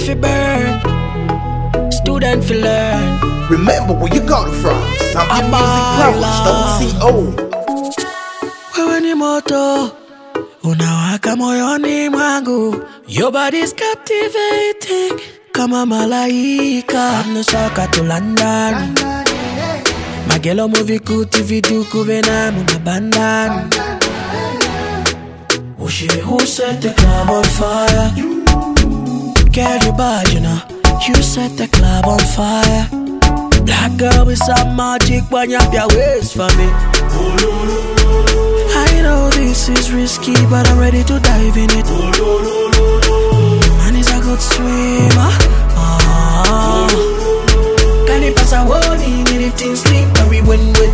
fi burn, student fi learn. Remember where you got it from. Something music powers.co. Wewe ni moto unawaka moyoni mwangu. Your body's captivating kama malaika. Mnusaka to London, magelo movie kuti vidu kubena muna bandan. She who set the club on fire. Girl, you bad, you know. You set the club on fire. Black girl with some magic, when you have your waist for me. I know this is risky, but I'm ready to dive in it. Man is a good swimmer. Can he pass a warning? Anything slippery when wet.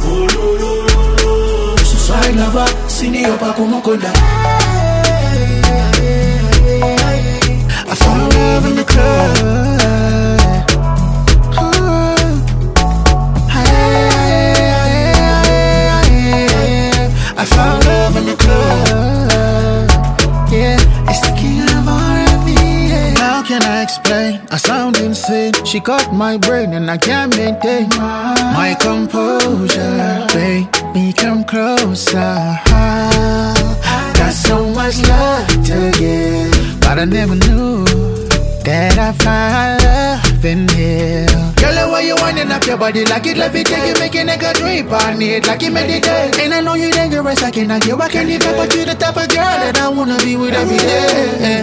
Suicide lover, sini opa kumukonda. I found love in the club. I found love in the club. Yeah, it's the king of R&B. Yeah. How can I explain? I sound insane. She caught my brain and I can't maintain my composure. Baby, come closer. Got so much love to give, but I never knew that I find love in here. Girl, the way you winding up your body like it levitating, making a good drip on it like it meditate. And I know you dangerous, I cannot get back any back, but you the type of girl that I wanna be with every day.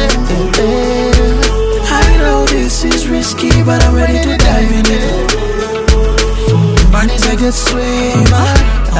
I know this is risky, but I'm ready to dive in it. Man is a good swimmer.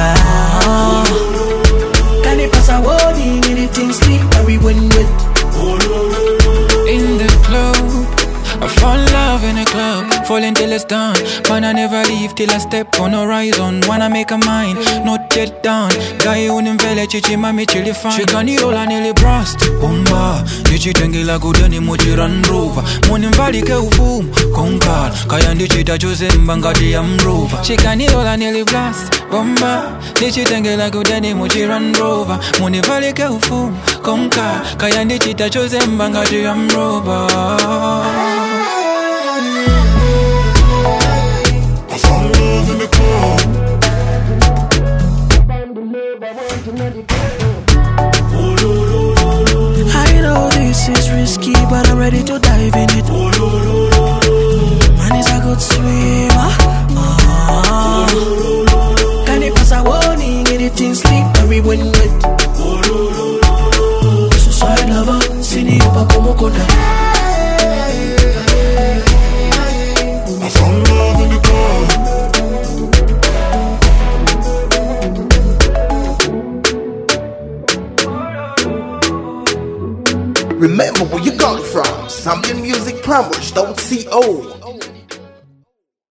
Can he pass a warning? Anything slippery when wet. In the club, I fall in love in the club, falling till it's done. Man, I never leave till I step on horizon. Wanna make a mind, not yet done. Guy unim vele chichi mami chili fine. She can roll and nearly brust. Bomba, chichi tengi la gudeni mochi run rover. Monim vali ke ufum, konkal. Kaya ndi chita chose mbangati ya mrover. She can roll and nearly blast. Bomba, chichi tengi la gudeni mochi run rover. Monim vali ke ufum, konkal. Kaya ndi chita chose mbangati ya mrover. I found love in the club. I know this is risky, but I'm ready to dive in it. Man is a good swimmer. Can he pass a warning? Anything slippery when wet. Suicide lover, sini opa kumukonda. I found love in the club. Remember where you got it from. Something music powers.co.